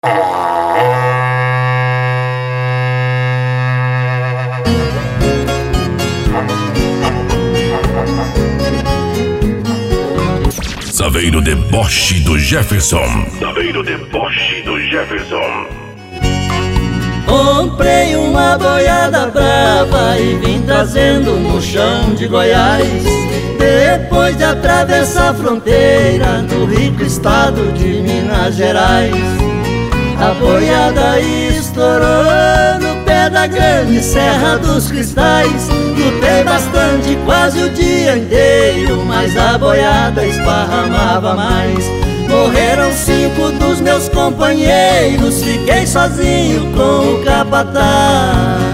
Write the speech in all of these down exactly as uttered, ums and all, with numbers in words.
Saveiro Deboche do Jefferson. Saveiro Deboche do Jefferson. Comprei uma boiada brava e vim trazendo no chão de Goiás. Depois de atravessar a fronteira do rico estado de Minas Gerais, a boiada estourou no pé da grande Serra dos Cristais. Lutei bastante, quase o dia inteiro, mas a boiada esparramava mais. Morreram cinco dos meus companheiros, fiquei sozinho com o capataz.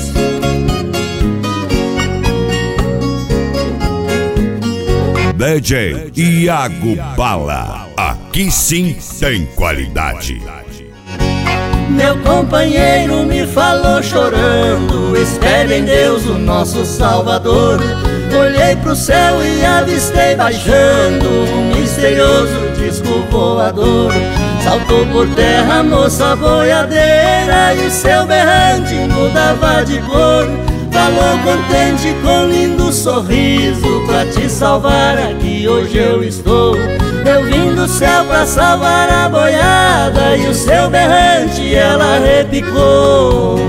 D J Iago Bala, aqui sim tem qualidade. Meu companheiro me falou chorando: espere em Deus, o nosso Salvador. Olhei pro céu e avistei baixando um misterioso disco voador. Saltou por terra a moça boiadeira e o seu berrante mudava de cor. Falou contente com lindo sorriso: pra te salvar aqui hoje eu estou. Eu vim do céu pra salvar a boiada e o seu berrante ela repicou.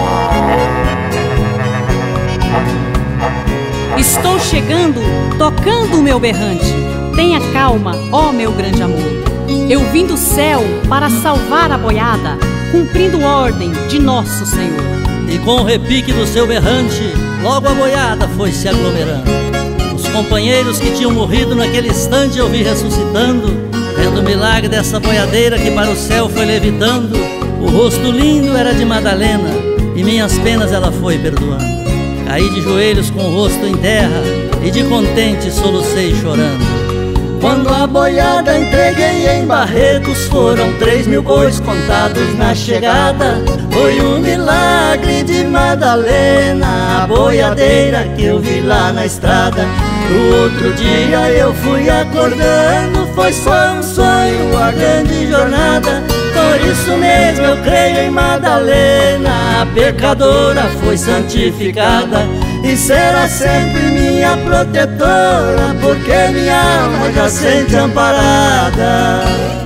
Estou chegando, tocando o meu berrante. Tenha calma, ó meu grande amor. Eu vim do céu para salvar a boiada, cumprindo ordem de nosso Senhor. E com o repique do seu berrante, logo a boiada foi se aglomerando. Os companheiros que tinham morrido naquele instante eu vi ressuscitando, vendo o milagre dessa boiadeira que para o céu foi levitando. O rosto lindo era de Madalena e minhas penas ela foi perdoando. Caí de joelhos com o rosto em terra e de contente solucei chorando. Quando a boiada entreguei em Barretos, foram três mil bois contados na chegada. Foi um milagre de Madalena, a boiadeira que eu vi lá na estrada. No outro dia eu fui acordando, foi só um sonho, a grande jornada. Por isso mesmo eu creio em Madalena, a pecadora foi santificada e será sempre minha protetora, porque minha alma já sente amparada.